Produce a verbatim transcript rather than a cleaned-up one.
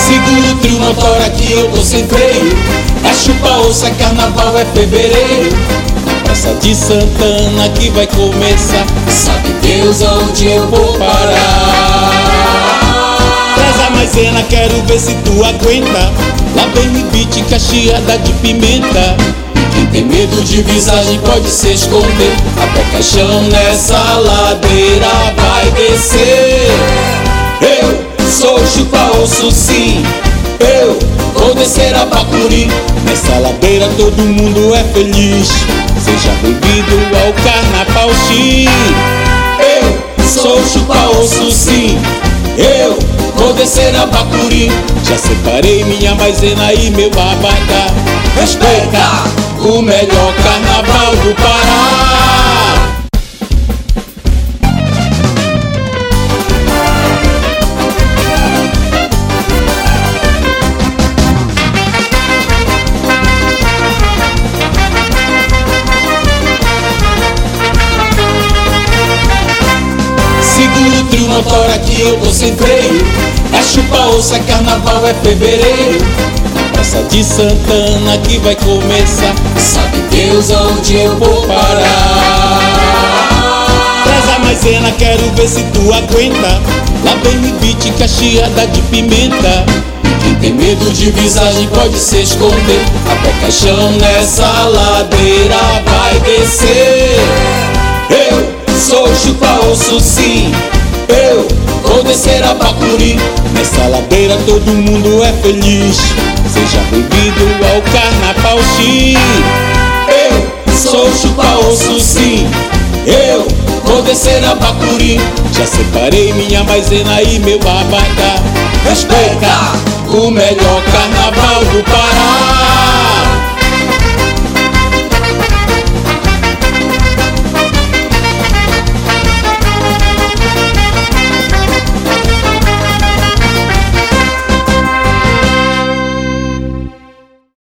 Segura o trio, motora que eu tô sem freio. É chupa-osso, é carnaval, é fevereiro. Praça de Santana que vai começar. Sabe Deus onde eu vou parar. Traz a maisena, quero ver se tu aguenta. Lá vem ribite, cacheada de pimenta. Quem tem medo de visagem pode se esconder. Até caixão nessa ladeira vai descer. Eu sou chupa-osso sim, eu vou descer a Bacuri. Nessa ladeira todo mundo é feliz. Seja bem-vindo ao Carnaval X. Eu sou chupa-osso sim, eu vou descer a Bacuri. Já separei minha maisena e meu abacá. Respeita o melhor carnaval do Pará. Segura o trio, motora que eu tô sem freio. É chupa-osso, é carnaval, é fevereiro. Praça de Santana que vai começar. Sabe Deus onde eu vou parar. Traz a maisena, quero ver se tu aguenta. Lá vem ribite, cacheada de pimenta. Quem tem medo de visagem pode se esconder. Até caixão nessa ladeira vai descer. Eu sou chupa-osso sim, eu vou descer a Bacuri. Nessa ladeira todo mundo é feliz. Seja bem-vindo ao Carnaval X. Eu sou chupa-osso sim, eu vou descer a Bacuri. Já separei minha maisena e meu abacá. Respeita o melhor carnaval do Pará.